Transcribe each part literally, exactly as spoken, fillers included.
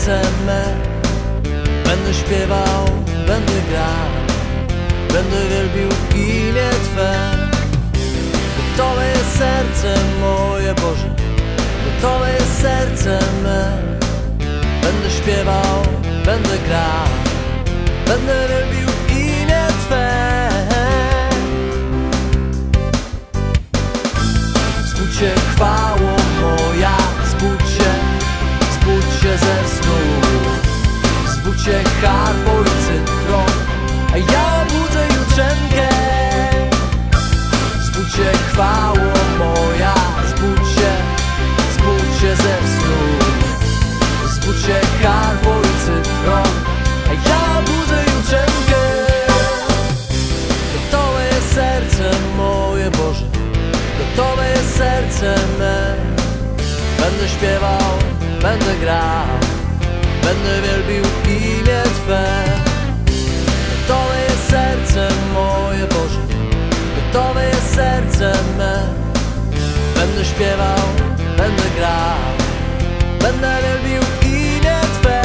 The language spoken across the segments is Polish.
serce me. Będę śpiewał, będę grał, będę wielbił imię Twe. Gotowe jest serce moje, Boże, gotowe jest serce me. Będę śpiewał, będę grał, będę wielbił imię Twe. Zbudź się, chwało moja, zbudź się, zbudź się ze snu. Zbudź się, harf Ojcy tron, a ja budzę jutrzenkę. Zbudź się, chwało moja, zbudź się, zbudź się ze snu. Zbudź się, harf Ojcy tron, a ja budzę jutrzenkę. Gotowe jest serce moje, Boże, gotowe jest serce me. Będę śpiewał, będę grał, będę wielbił imię Twe. Gotowe jest serce moje, Boże, gotowe jest serce me. Będę śpiewał, będę grał, będę wielbił imię Twe.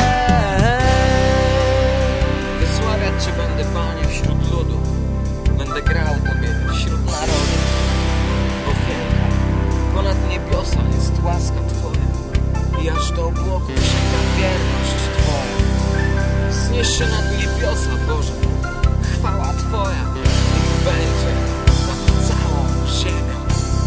Wysławiać Cię będę, Panie, wśród ludu. Będę grał Tobie wśród narodów. Bo wielka ponad niebiosa jest łaska Twoja i aż do obłoku sięga wierność Twoja. Wznieś się nad niebiosa, Boże, chwała Twoja niech będzie nad całą ziemią.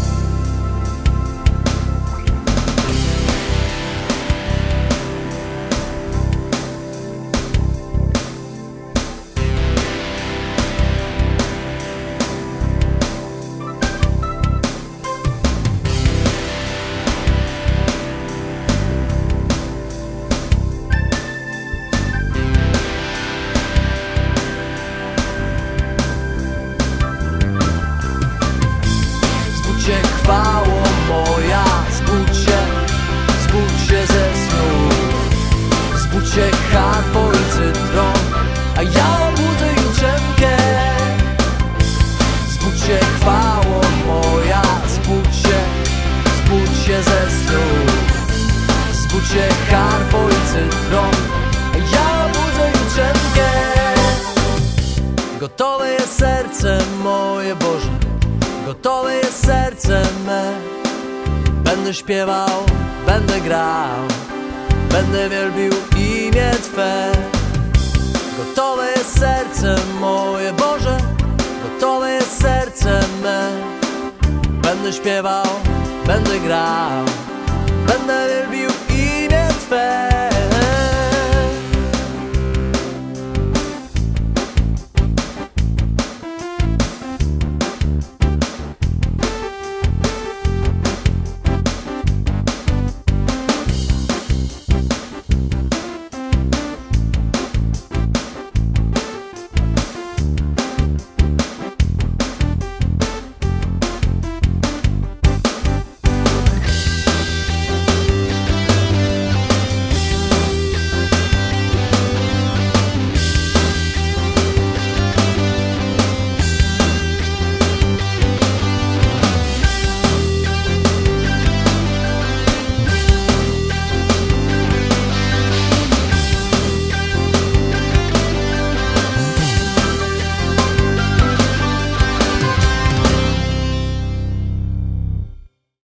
Chwało moja, zbudź się, zbudź się ze snu. Zbudź się, harf Ojcy tron, a ja budzę jutrzenkę. Zbudź się, chwało moja, zbudź się, zbudź się ze snu. Zbudź się, harf Ojcy tron, a ja budzę jutrzenkę. Gotowe jest serce moje, Boże, gotowe jest serce me. Będę śpiewał, będę grał, będę wielbił imię Twe. Gotowe jest serce moje, Boże, gotowe jest serce me. Będę śpiewał, będę grał, będę wielbił